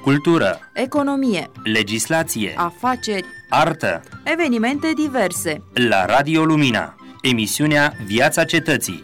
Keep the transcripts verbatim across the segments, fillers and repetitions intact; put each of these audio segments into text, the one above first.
cultură, economie, legislație, afaceri, artă, evenimente diverse. La Radio Lumina, emisiunea Viața Cetății.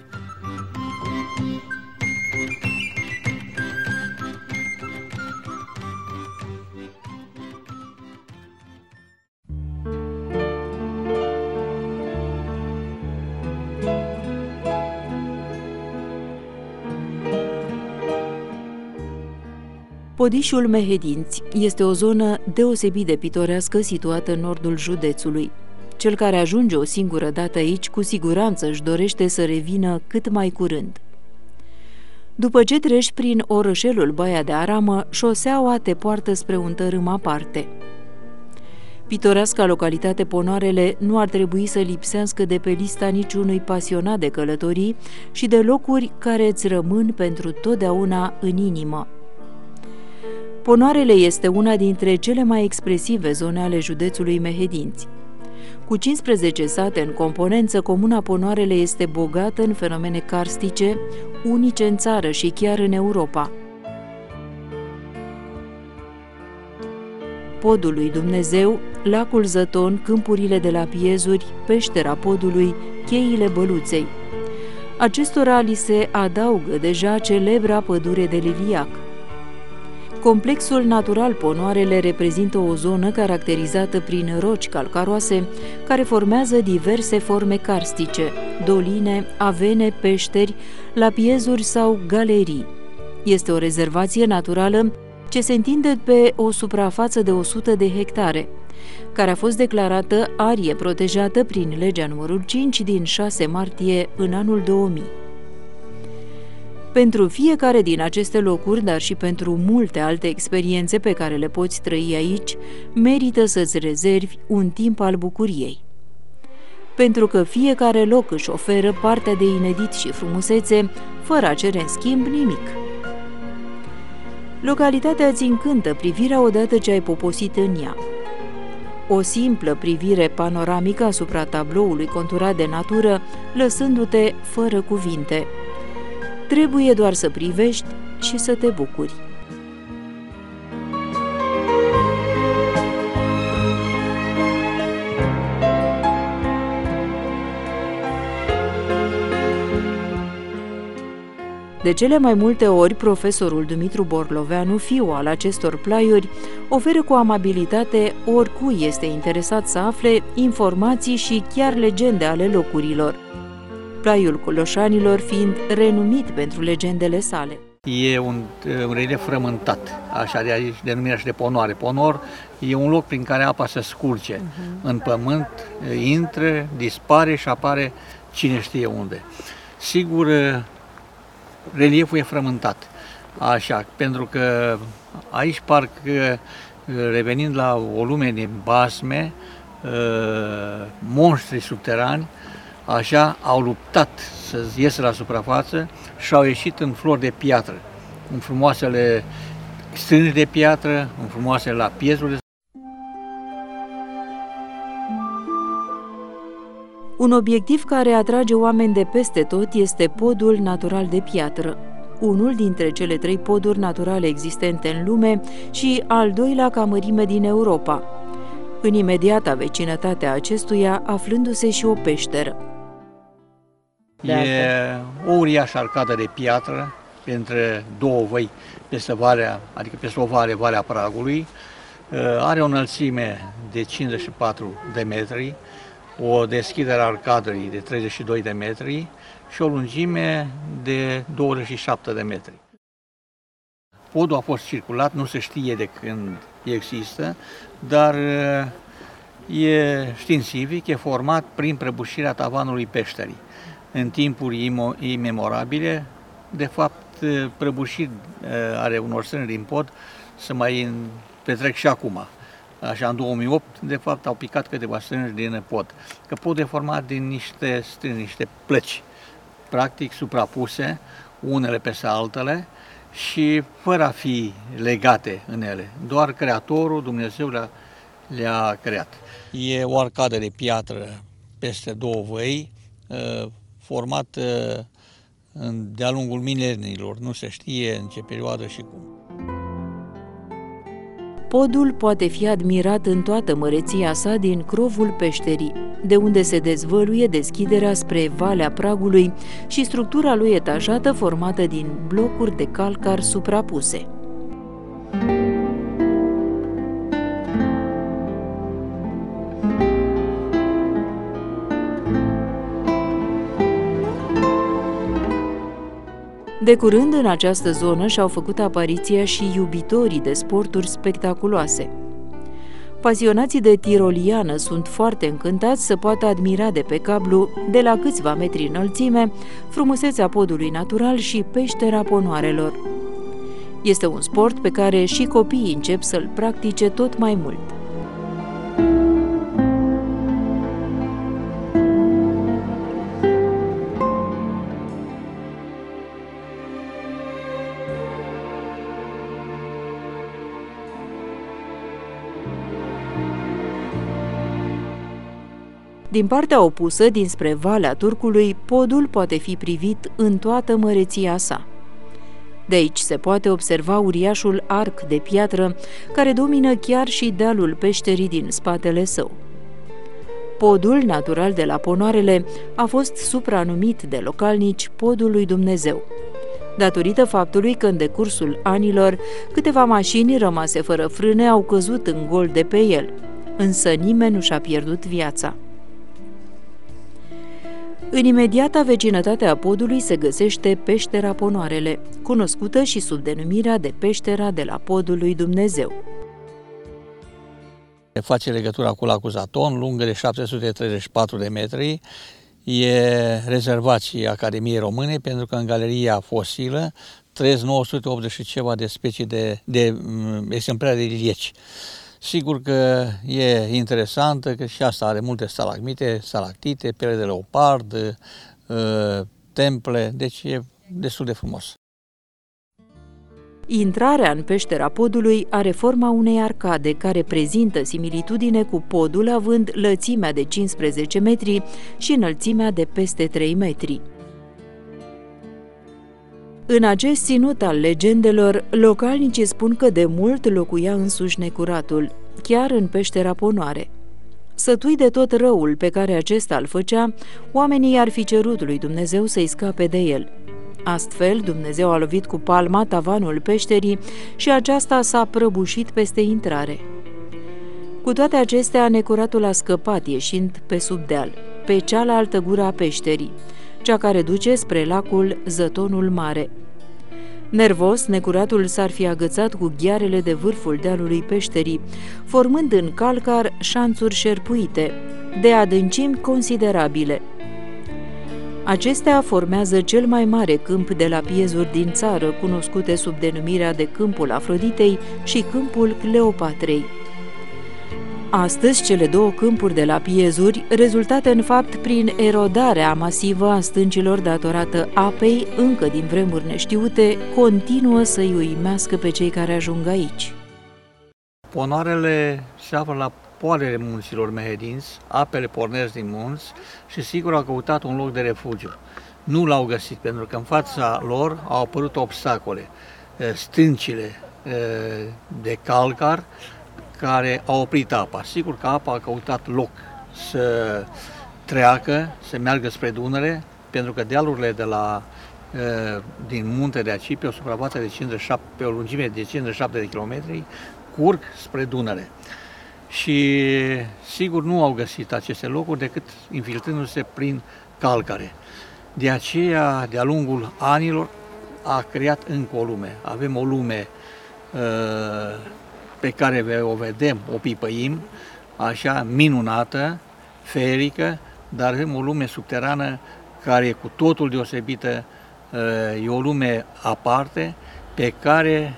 Podișul Mehedinți este o zonă deosebit de pitorească situată în nordul județului. Cel care ajunge o singură dată aici, cu siguranță își dorește să revină cât mai curând. După ce treci prin orășelul Baia de Aramă, șoseaua te poartă spre un tărâm aparte. Pitoreasca localitate Ponoarele nu ar trebui să lipsească de pe lista niciunui pasionat de călătorii și de locuri care îți rămân pentru totdeauna în inimă. Ponoarele este una dintre cele mai expresive zone ale județului Mehedinți. Cu cincisprezece sate în componență, comuna Ponoarele este bogată în fenomene karstice, unice în țară și chiar în Europa. Podul lui Dumnezeu, lacul Zăton, câmpurile de la Piezuri, peștera Podului, cheile Băluței. Acestora li se adaugă deja celebra pădure de liliac. Complexul natural Ponoarele reprezintă o zonă caracterizată prin roci calcaroase care formează diverse forme karstice, doline, avene, peșteri, lapiezuri sau galerii. Este o rezervație naturală ce se întinde pe o suprafață de o sută de hectare, care a fost declarată arie protejată prin legea numărul cinci din șase martie în anul două mii. Pentru fiecare din aceste locuri, dar și pentru multe alte experiențe pe care le poți trăi aici, merită să-ți rezervi un timp al bucuriei. Pentru că fiecare loc își oferă partea de inedit și frumusețe, fără a cere în schimb nimic. Localitatea îți încântă privirea odată ce ai poposit în ea. O simplă privire panoramică asupra tabloului conturat de natură, lăsându-te fără cuvinte. Trebuie doar să privești și să te bucuri. De cele mai multe ori, profesorul Dumitru Borloveanu, fiul al acestor plaiuri, oferă cu amabilitate oricui este interesat să afle informații și chiar legende ale locurilor, Plaiul Coloșanilor fiind renumit pentru legendele sale. E un, un relief frământat, așa de aici denumirea și de Ponoare. Ponor e un loc prin care apa se scurge uh-huh. în pământ, intră, dispare și apare cine știe unde. Sigur, relieful e frământat, așa, pentru că aici parcă, revenind la o lume de basme, monștri subterani, așa, au luptat să iasă la suprafață și au ieșit în flori de piatră, în frumoasele strângi de piatră, în frumoasele lapiezuri. Un obiectiv care atrage oameni de peste tot este podul natural de piatră, unul dintre cele trei poduri naturale existente în lume și al doilea ca mărime din Europa, în imediata vecinătate a acestuia aflându-se și o peșteră. E o uriașă arcadă de piatră între două văi peste valea, adică peste o vale, Valea Pragului. Are o înălțime de cincizeci și patru de metri, o deschidere a arcadei de treizeci și doi de metri și o lungime de douăzeci și șapte de metri. Podul a fost circulat, nu se știe de când există, dar e științific, e format prin prăbușirea tavanului peșterii. În timpuri imemorabile, de fapt, prăbușiri ale unor strângi din pod se mai petrec și acum. Așa, în două mii opt, de fapt, au picat câteva strângi din pod. Că podul e format din niște strângi, niște plăci, practic suprapuse, unele peste altele, și fără a fi legate în ele. Doar Creatorul, Dumnezeu, le-a, le-a creat. E o arcadă de piatră peste două văi, format de-a lungul mileniilor, nu se știe în ce perioadă și cum. Podul poate fi admirat în toată măreția sa din crovul peșterii, de unde se dezvăluie deschiderea spre Valea Pragului și structura lui etajată formată din blocuri de calcar suprapuse. De curând, în această zonă și-au făcut apariția și iubitorii de sporturi spectaculoase. Pasionații de tiroliană sunt foarte încântați să poată admira de pe cablu, de la câțiva metri înălțime, frumusețea podului natural și peștera Ponoarelor. Este un sport pe care și copiii încep să-l practice tot mai mult. Din partea opusă, dinspre Valea Turcului, podul poate fi privit în toată măreția sa. De aici se poate observa uriașul arc de piatră care domină chiar și dealul peșterii din spatele său. Podul natural de la Ponoarele a fost supranumit de localnici Podul lui Dumnezeu, datorită faptului că în decursul anilor câteva mașini rămase fără frâne au căzut în gol de pe el, însă nimeni nu și-a pierdut viața. În imediata vecinătate a podului se găsește peștera Ponoarele, cunoscută și sub denumirea de peștera de la Podul lui Dumnezeu. Face legătura cu lacul Zaton, lungă de șapte sute treizeci și patru de metri. E rezervație Academiei Române, pentru că în galeria fosilă trăiesc nouă sute optzeci și ceva de specii de, de exemplare de lilieci. Sigur că e interesantă, că și asta are multe stalagmite, stalactite, piele de leopard, temple, deci e destul de frumos. Intrarea în peștera podului are forma unei arcade care prezintă similitudine cu podul, având lățimea de cincisprezece metri și înălțimea de peste trei metri. În acest ținut al legendelor, localnicii spun că de mult locuia însuși necuratul, chiar în peștera Ponoare. Sătui de tot răul pe care acesta îl făcea, oamenii ar fi cerut lui Dumnezeu să-i scape de el. Astfel, Dumnezeu a lovit cu palma tavanul peșterii și aceasta s-a prăbușit peste intrare. Cu toate acestea, necuratul a scăpat ieșind pe sub deal, pe cealaltă gură a peșterii, cea care duce spre lacul Zătonul Mare. Nervos, necuratul s-ar fi agățat cu ghearele de vârful dealului peșterii, formând în calcar șanțuri șerpuite, de adâncimi considerabile. Acestea formează cel mai mare câmp de lapiezuri din țară, cunoscute sub denumirea de Câmpul Afroditei și Câmpul Cleopatrei. Astăzi, cele două câmpuri de lapiezuri, rezultate în fapt prin erodarea masivă a stâncilor datorată apei, încă din vremuri neștiute, continuă să-i uimească pe cei care ajung aici. Ponoarele se află la poalele munților mehedinți, apele pornesc din munți și sigur au căutat un loc de refugiu. Nu l-au găsit, pentru că în fața lor au apărut obstacole, stâncile de calcar, care au oprit apa. Sigur că apa a căutat loc să treacă, să meargă spre Dunăre, pentru că dealurile de la, din munte de aici, pe o suprafață de cincizeci și șapte, pe o lungime de cincizeci și șapte de kilometri, curg spre Dunăre. Și sigur nu au găsit aceste locuri decât infiltrându-se prin calcare. De aceea, de-a lungul anilor, a creat încă o lume. Avem o lume pe care o vedem, o pipăim, așa minunată, ferică, dar avem o lume subterană care e cu totul deosebită, e o lume aparte pe care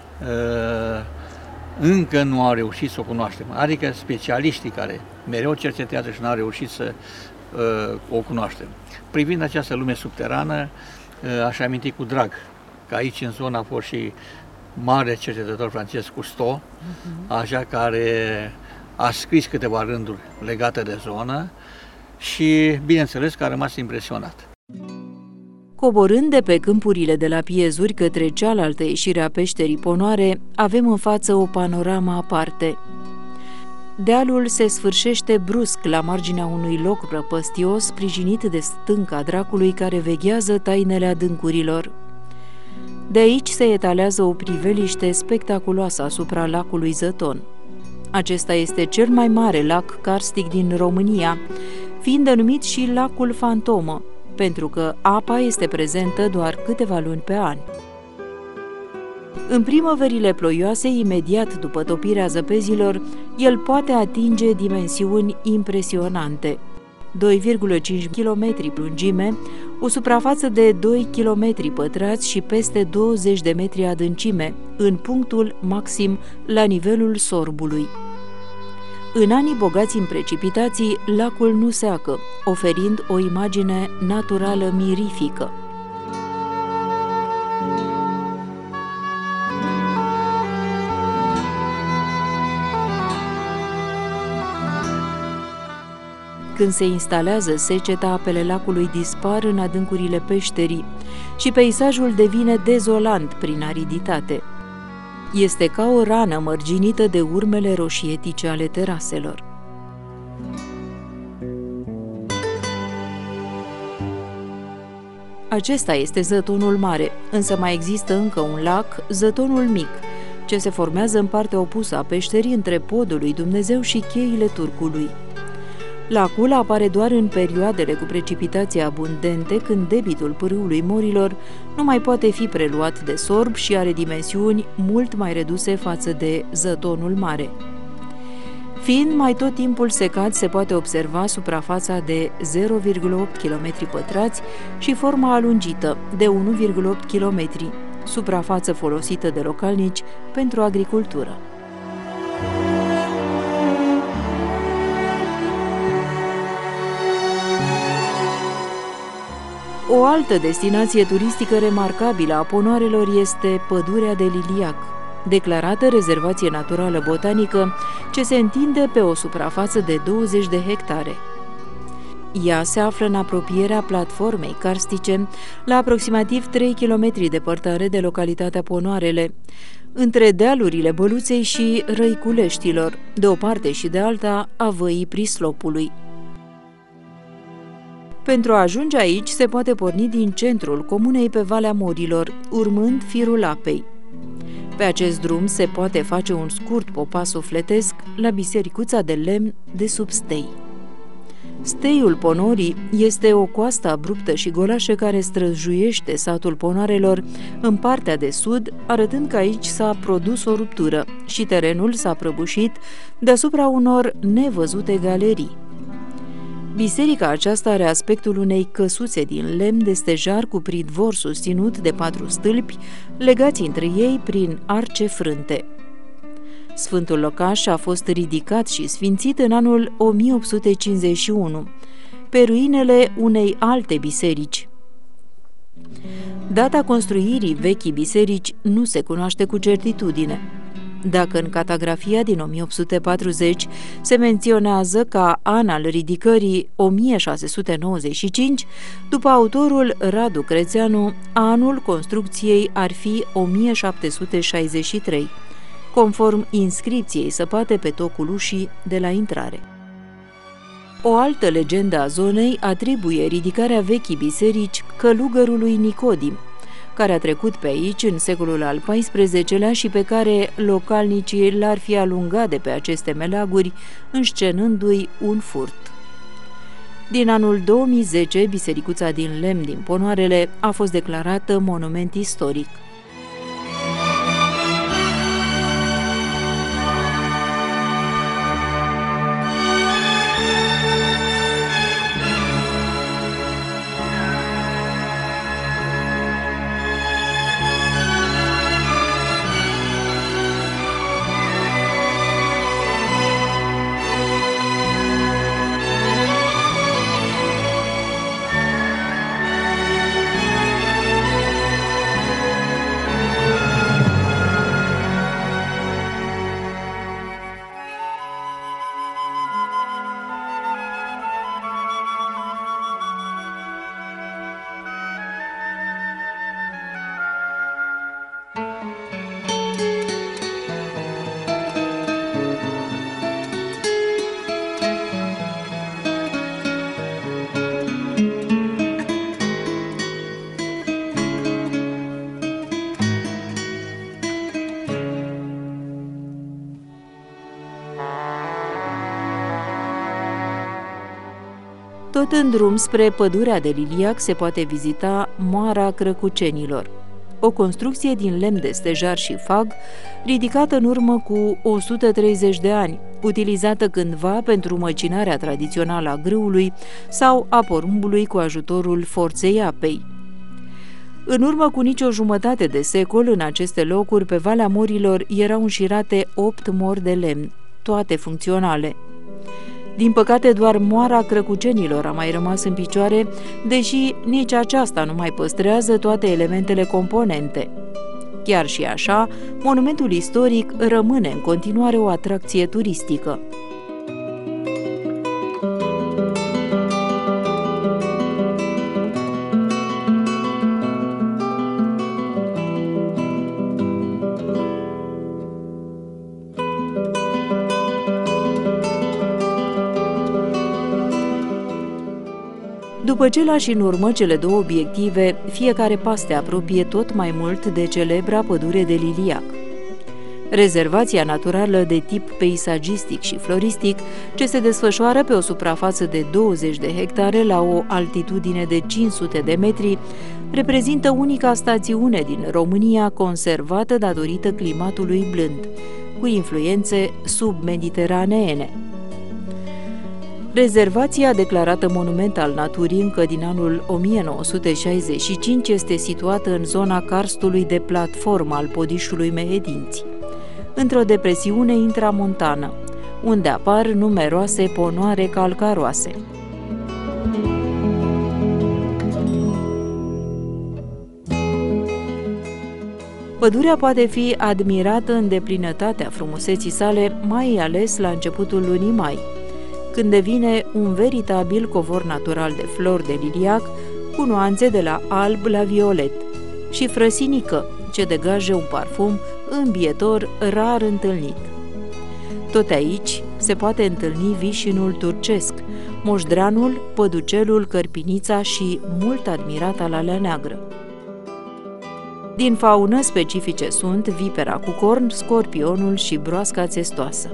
încă nu au reușit să o cunoaștem. Adică specialiștii care mereu cercetează și nu au reușit să o cunoaștem. Privind această lume subterană, aș aminti cu drag că aici în zonă a fost și mare cercetător francez Cousteau, așa, care a scris câteva rânduri legate de zonă și, bineînțeles, că a rămas impresionat. Coborând de pe câmpurile de la Piezuri către cealaltă ieșire a peșterii Ponoare, avem în față o panoramă aparte. Dealul se sfârșește brusc la marginea unui loc prăpăstios, sprijinit de stânca dracului care veghează tainele adâncurilor. De aici se etalează o priveliște spectaculoasă asupra lacului Zăton. Acesta este cel mai mare lac karstic din România, fiind denumit și lacul fantomă, pentru că apa este prezentă doar câteva luni pe an. În primăverile ploioase, imediat după topirea zăpezilor, el poate atinge dimensiuni impresionante. doi virgulă cinci kilometri lungime, o suprafață de doi kilometri pătrați și peste douăzeci de metri adâncime, în punctul maxim la nivelul sorbului. În anii bogați în precipitații, lacul nu seacă, oferind o imagine naturală mirifică. Când se instalează seceta, apele lacului dispar în adâncurile peșterii și peisajul devine dezolant prin ariditate. Este ca o rană mărginită de urmele roșietice ale teraselor. Acesta este Zătonul Mare, însă mai există încă un lac, Zătonul Mic, ce se formează în partea opusă a peșterii între podul lui Dumnezeu și cheile Turcului. Lacul apare doar în perioadele cu precipitații abundente, când debitul pârâului morilor nu mai poate fi preluat de sorb și are dimensiuni mult mai reduse față de Zătonul Mare. Fiind mai tot timpul secat, se poate observa suprafața de zero virgulă opt kilometri pătrați și forma alungită de unu virgulă opt kilometri, suprafață folosită de localnici pentru agricultură. O altă destinație turistică remarcabilă a Ponoarelor este Pădurea de Liliac, declarată rezervație naturală botanică, ce se întinde pe o suprafață de douăzeci de hectare. Ea se află în apropierea platformei karstice, la aproximativ trei kilometri departare de localitatea Ponoarele, între dealurile Băluței și Răiculeștilor, de o parte și de alta a văii Prislopului. Pentru a ajunge aici, se poate porni din centrul comunei pe Valea Morilor, urmând firul apei. Pe acest drum se poate face un scurt popas sufletesc la bisericuța de lemn de sub stei. Steiul Ponorii este o coastă abruptă și golașă care străjuiește satul Ponoarelor în partea de sud, arătând că aici s-a produs o ruptură și terenul s-a prăbușit deasupra unor nevăzute galerii. Biserica aceasta are aspectul unei căsuțe din lemn de stejar cu pridvor susținut de patru stâlpi, legați între ei prin arce frânte. Sfântul locaș a fost ridicat și sfințit în anul o mie opt sute cincizeci și unu, pe ruinele unei alte biserici. Data construirii vechii biserici nu se cunoaște cu certitudine. Dacă în catagrafia din o mie opt sute patruzeci se menționează ca an al ridicării o mie șase sute nouăzeci și cinci, după autorul Radu Crețeanu, anul construcției ar fi o mie șapte sute șaizeci și trei, conform inscripției săpate pe tocul ușii de la intrare. O altă legendă a zonei atribuie ridicarea vechii biserici călugărului Nicodim, care a trecut pe aici în secolul al paisprezecelea și pe care localnicii l-ar fi alungat de pe aceste meleaguri, înscenându-i un furt. Din anul două mii zece, bisericuța din lemn din Ponoarele a fost declarată monument istoric. Tot în drum spre pădurea de Liliac se poate vizita Moara Crăcucenilor, o construcție din lemn de stejar și fag, ridicată în urmă cu o sută treizeci de ani, utilizată cândva pentru măcinarea tradițională a grâului sau a porumbului cu ajutorul forței apei. În urmă cu nicio jumătate de secol, în aceste locuri, pe Valea Morilor, erau înșirate opt mori de lemn, toate funcționale. Din păcate, doar Moara Crăcucenilor a mai rămas în picioare, deși nici aceasta nu mai păstrează toate elementele componente. Chiar și așa, monumentul istoric rămâne în continuare o atracție turistică. După ce lași în urmă cele două obiective, fiecare pas te apropie tot mai mult de celebra pădure de Liliac. Rezervația naturală de tip peisagistic și floristic, ce se desfășoară pe o suprafață de douăzeci de hectare la o altitudine de cinci sute de metri, reprezintă unica stațiune din România conservată datorită climatului blând, cu influențe submediteraneene. Rezervația, declarată monument al naturii încă din anul o mie nouă sute șaizeci și cinci, este situată în zona karstului de platformă al Podișului Mehedinți, într-o depresiune intramontană, unde apar numeroase ponoare calcaroase. Pădurea poate fi admirată în deplinătatea frumuseții sale, mai ales la începutul lunii mai, când devine un veritabil covor natural de flori de liliac, cu nuanțe de la alb la violet, și frăsinică, ce degajă un parfum îmbietor rar întâlnit. Tot aici se poate întâlni vișinul turcesc, moșdreanul, păducelul, cărpinița și mult admirata lalea neagră. Din faună specifice sunt vipera cu corn, scorpionul și broasca țestoasă.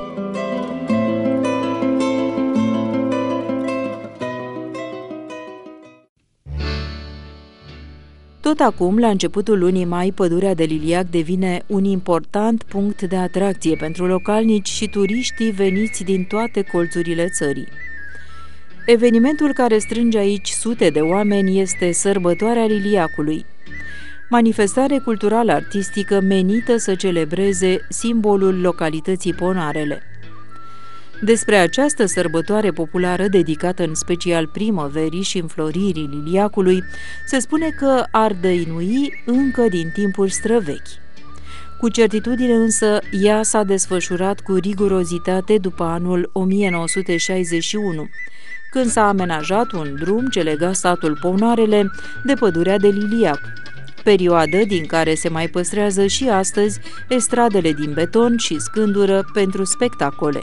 Tot acum, la începutul lunii mai, pădurea de Liliac devine un important punct de atracție pentru localnici și turiștii veniți din toate colțurile țării. Evenimentul care strânge aici sute de oameni este Sărbătoarea Liliacului, manifestare culturală-artistică menită să celebreze simbolul localității Ponarele. Despre această sărbătoare populară, dedicată în special primăverii și înfloririi liliacului, se spune că ar dăinui încă din timpuri străvechi. Cu certitudine însă, ea s-a desfășurat cu rigurozitate după anul o mie nouă sute șaizeci și unu, când s-a amenajat un drum ce lega satul Ponoarele de pădurea de Liliac, perioadă din care se mai păstrează și astăzi estradele din beton și scândură pentru spectacole.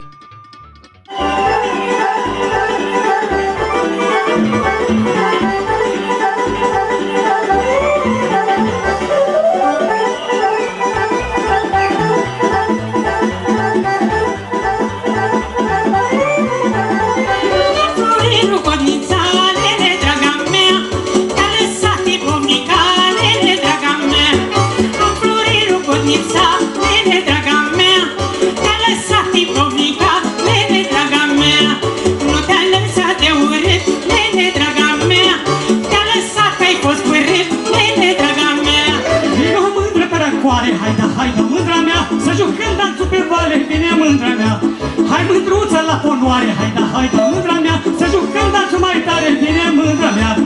Hai mândruță la ponoare, hai da, hai da, mândra mea, să jucăm dansul mai tare, bine mândra mea.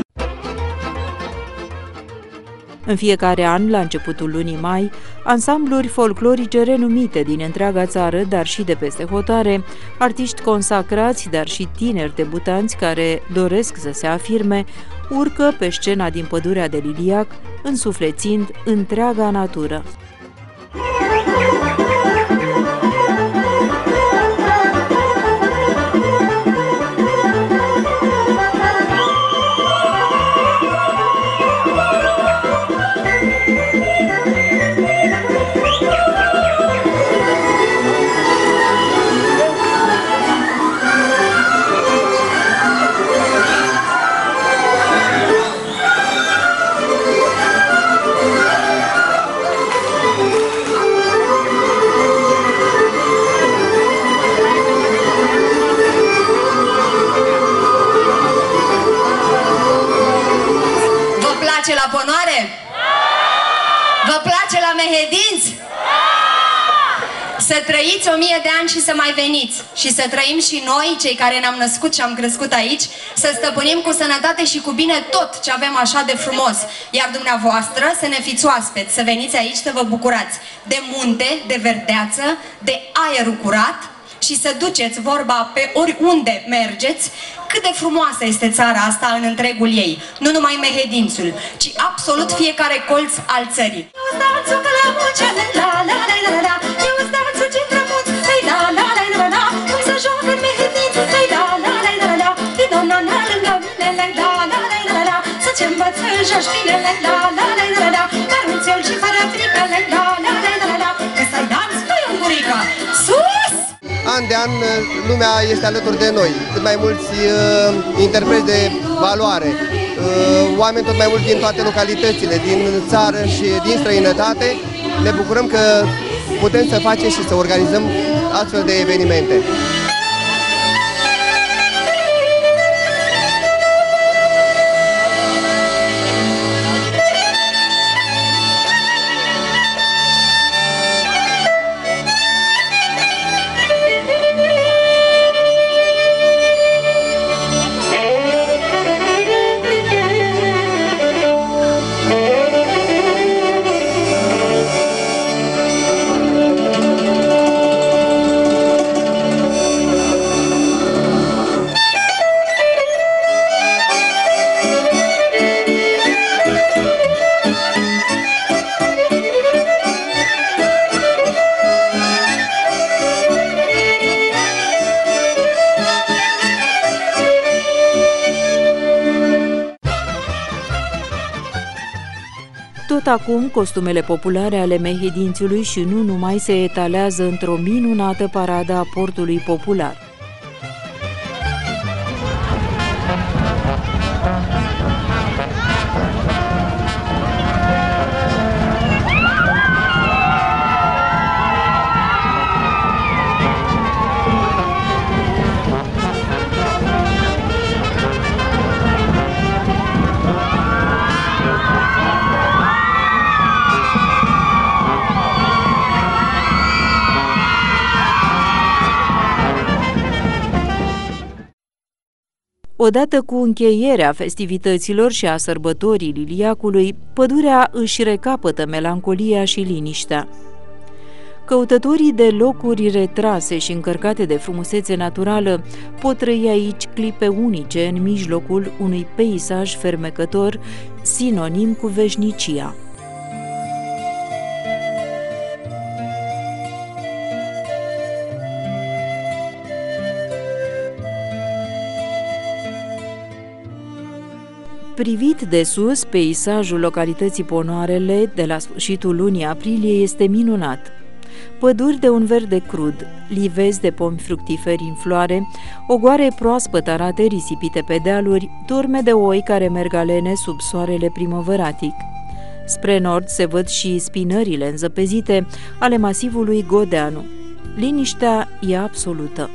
În fiecare an, la începutul lunii mai, ansambluri folclorice renumite din întreaga țară, dar și de peste hotare, artiști consacrați, dar și tineri debutanți care doresc să se afirme, urcă pe scena din pădurea de Liliac, însuflețind întreaga natură. place la Ponoare? Vă place la Mehedinți? Să trăiți o mie de ani și să mai veniți. Și să trăim și noi, cei care ne-am născut și am crescut aici, să stăpânim cu sănătate și cu bine tot ce avem așa de frumos. Iar dumneavoastră să ne fiți oaspeți, să veniți aici să vă bucurați de munte, de verdeață, de aerul curat și să duceți vorba pe oriunde mergeți cât de frumoasă este țara asta în întregul ei. Nu numai Mehedințul, ci absolut fiecare colț al țării. An de an, lumea este alături de noi, cât mai mulți uh, interpreți de valoare, uh, oameni tot mai mulți din toate localitățile, din țară și din străinătate. Ne bucurăm că putem să facem și să organizăm astfel de evenimente. Tot acum, costumele populare ale Mehedințiului și nu numai se etalează într-o minunată paradă a portului popular. Odată cu încheierea festivităților și a sărbătorii Liliacului, pădurea își recapătă melancolia și liniștea. Căutătorii de locuri retrase și încărcate de frumusețe naturală pot trăi aici clipe unice în mijlocul unui peisaj fermecător, sinonim cu veșnicia. Privit de sus, peisajul localității Ponoarele de la sfârșitul lunii aprilie este minunat. Păduri de un verde crud, livezi de pomi fructiferi în floare, ogoare proaspăt arate risipite pe dealuri, turme de oi care merg alene sub soarele primăvăratic. Spre nord se văd și spinările înzăpezite ale masivului Godeanu. Liniștea e absolută.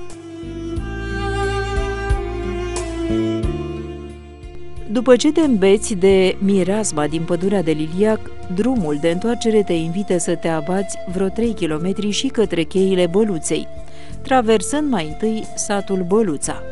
După ce te îmbeți de mireasma din pădurea de Liliac, drumul de întoarcere te invită să te abați vreo trei kilometri și către cheile Băluței, traversând mai întâi satul Băluța.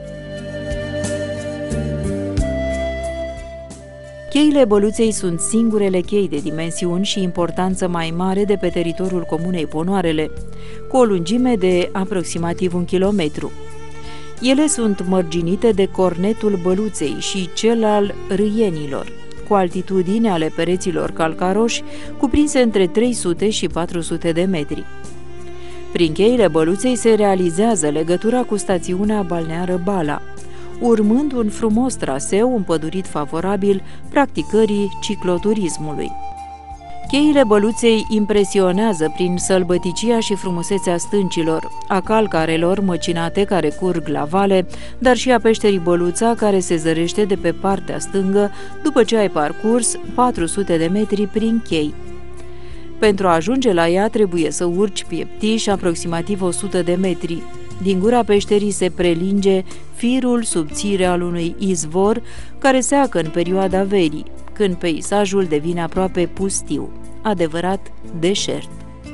Cheile Băluței sunt singurele chei de dimensiuni și importanță mai mare de pe teritoriul comunei Ponoarele, cu o lungime de aproximativ un kilometru. Ele sunt mărginite de cornetul Băluței și cel al Râienilor, cu altitudine ale pereților calcaroși cuprinse între trei sute și patru sute de metri. Prin cheile Băluței se realizează legătura cu stațiunea balneară Bala, urmând un frumos traseu împădurit favorabil practicării cicloturismului. Cheile Băluței impresionează prin sălbăticia și frumusețea stâncilor, a calcarelor măcinate care curg la vale, dar și a peșterii Băluța care se zărește de pe partea stângă după ce ai parcurs patru sute de metri prin chei. Pentru a ajunge la ea trebuie să urci pieptiș aproximativ o sută de metri. Din gura peșterii se prelinge firul subțire al unui izvor care seacă în perioada verii, când peisajul devine aproape pustiu, adevărat deșert.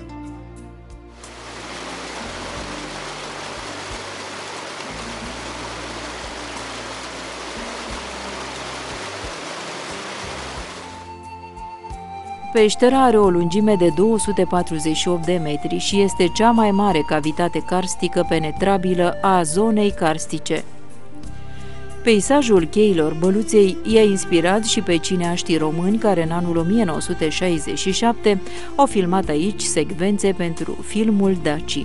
Peștera are o lungime de două sute patruzeci și opt de metri și este cea mai mare cavitate karstică penetrabilă a zonei karstice. Peisajul cheilor Băluței i-a inspirat și pe cineaștii români care în anul o mie nouă sute șaizeci și șapte au filmat aici secvențe pentru filmul Daci.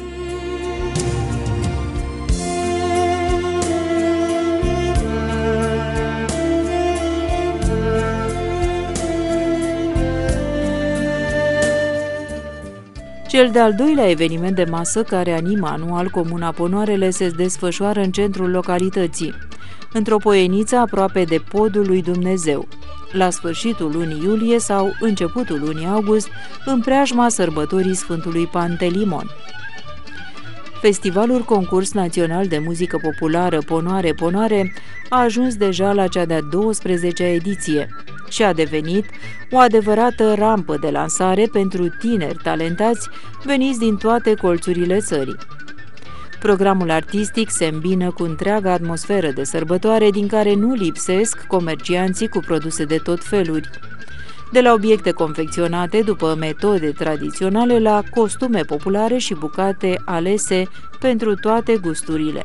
Cel de-al doilea eveniment de masă care animă anual Comuna Ponoarele se desfășoară în centrul localității, într-o poieniță aproape de Podul lui Dumnezeu, la sfârșitul lunii iulie sau începutul lunii august, în preajma sărbătorii Sfântului Pantelimon. Festivalul Concurs Național de Muzică Populară Ponoare Ponoare a ajuns deja la cea de-a douăsprezecea ediție și a devenit o adevărată rampă de lansare pentru tineri talentați veniți din toate colțurile țării. Programul artistic se îmbină cu întreaga atmosferă de sărbătoare din care nu lipsesc comercianții cu produse de tot feluri, de la obiecte confecționate după metode tradiționale la costume populare și bucate alese pentru toate gusturile.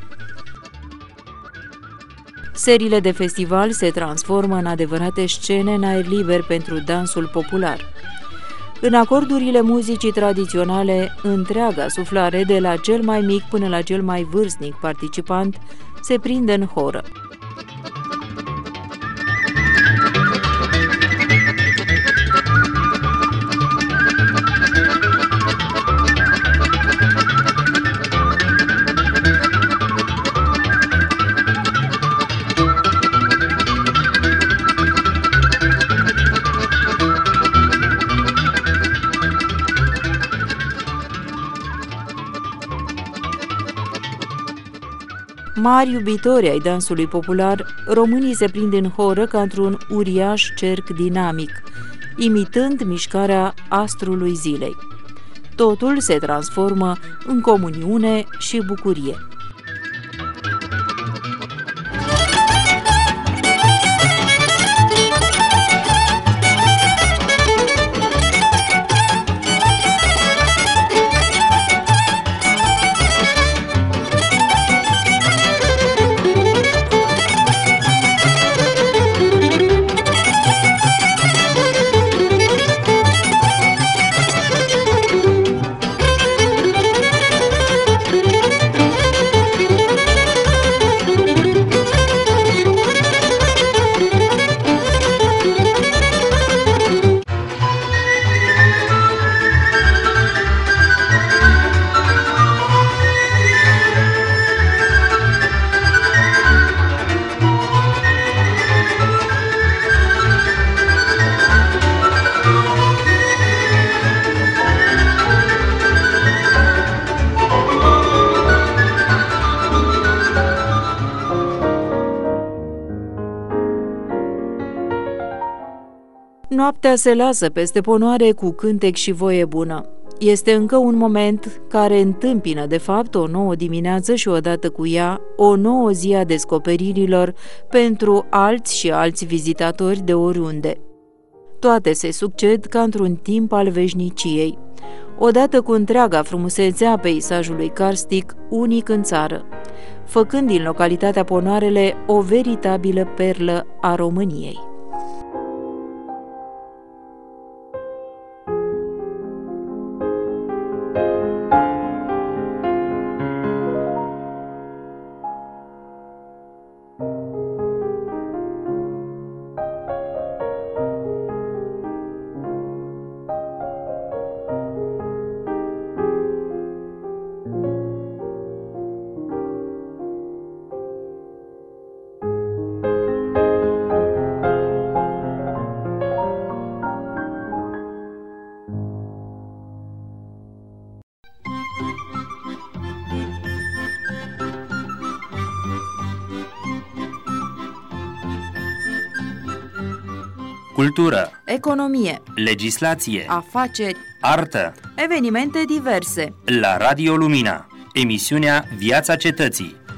Seriile de festival se transformă în adevărate scene în aer liber pentru dansul popular. În acordurile muzicii tradiționale, întreaga suflare, de la cel mai mic până la cel mai vârstnic participant, se prinde în horă. Mari iubitori ai dansului popular, românii se prind în horă ca într-un uriaș cerc dinamic, imitând mișcarea astrului zilei. Totul se transformă în comuniune și bucurie. Noaptea se lasă peste Ponoare cu cântec și voie bună. Este încă un moment care întâmpină, de fapt, o nouă dimineață și odată cu ea o nouă zi a descoperirilor pentru alți și alți vizitatori de oriunde. Toate se succed ca într-un timp al veșniciei, odată cu întreaga frumusețe a peisajului karstic, unic în țară, făcând din localitatea Ponoarele o veritabilă perlă a României. cultură, economie, legislație, afaceri, artă. evenimente diverse. La Radio Lumina, emisiunea Viața Cetății.